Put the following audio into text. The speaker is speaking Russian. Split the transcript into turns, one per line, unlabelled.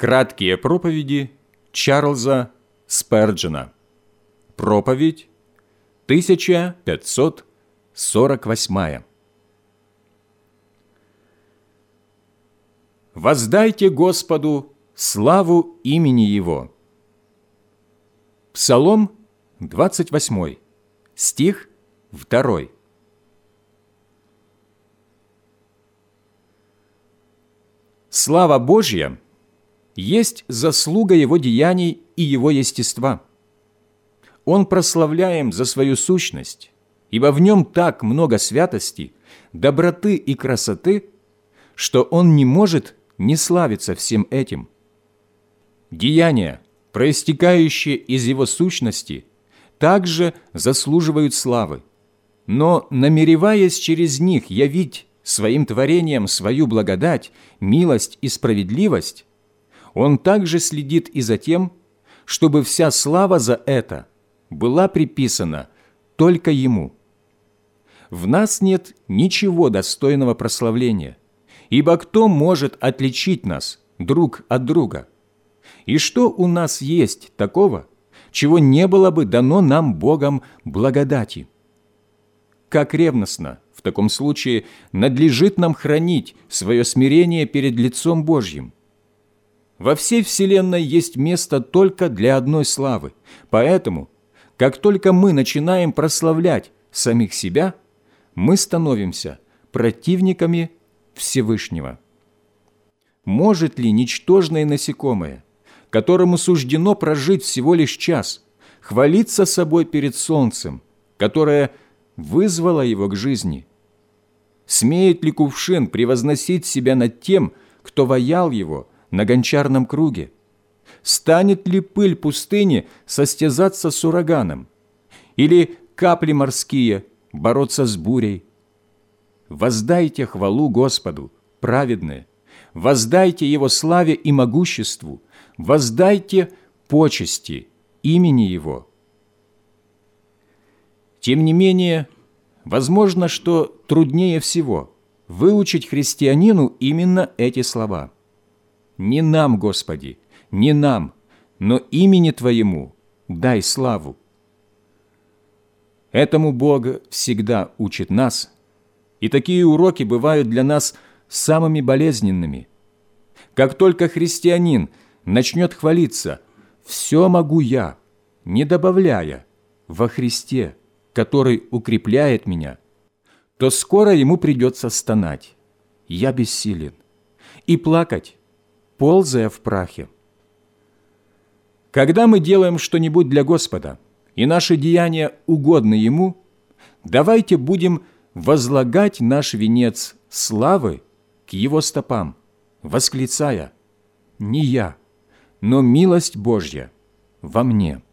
Краткие проповеди Чарльза Сперджена. Проповедь 1548. Воздайте Господу славу имени Его. Псалом 28, стих 2. Слава Божья есть заслуга Его деяний и Его естества. Он прославляем за свою сущность, ибо в Нем так много святости, доброты и красоты, что Он не может не славиться всем этим. Деяния, проистекающие из Его сущности, также заслуживают славы, но, намереваясь через них явить своим творением свою благодать, милость и справедливость, Он также следит и за тем, чтобы вся слава за это была приписана только Ему. В нас нет ничего достойного прославления, ибо кто может отличить нас друг от друга? И что у нас есть такого, чего не было бы дано нам Богом благодати? Как ревностно в таком случае надлежит нам хранить свое смирение перед лицом Божьим. Во всей вселенной есть место только для одной славы, поэтому, как только мы начинаем прославлять самих себя, мы становимся противниками Всевышнего. Может ли ничтожное насекомое, которому суждено прожить всего лишь час, хвалиться собой перед солнцем, которое вызвало его к жизни? Смеет ли кувшин превозносить себя над тем, кто ваял его на гончарном круге? Станет ли пыль пустыни состязаться с ураганом? Или капли морские бороться с бурей? Воздайте хвалу Господу, праведные, воздайте Его славе и могуществу, воздайте почести имени Его. Тем не менее, возможно, что труднее всего выучить христианину именно эти слова. «Не нам, Господи, не нам, но имени Твоему дай славу». Этому Бог всегда учит нас, и такие уроки бывают для нас самыми болезненными. Как только христианин начнет хвалиться «все могу я», не добавляя «во Христе», который укрепляет меня, то скоро ему придется стонать «я бессилен» и плакать, ползая в прахе. Когда мы делаем что-нибудь для Господа, и наши деяния угодны Ему, давайте будем возлагать наш венец славы к Его стопам, восклицая «Не я, но милость Божья во мне».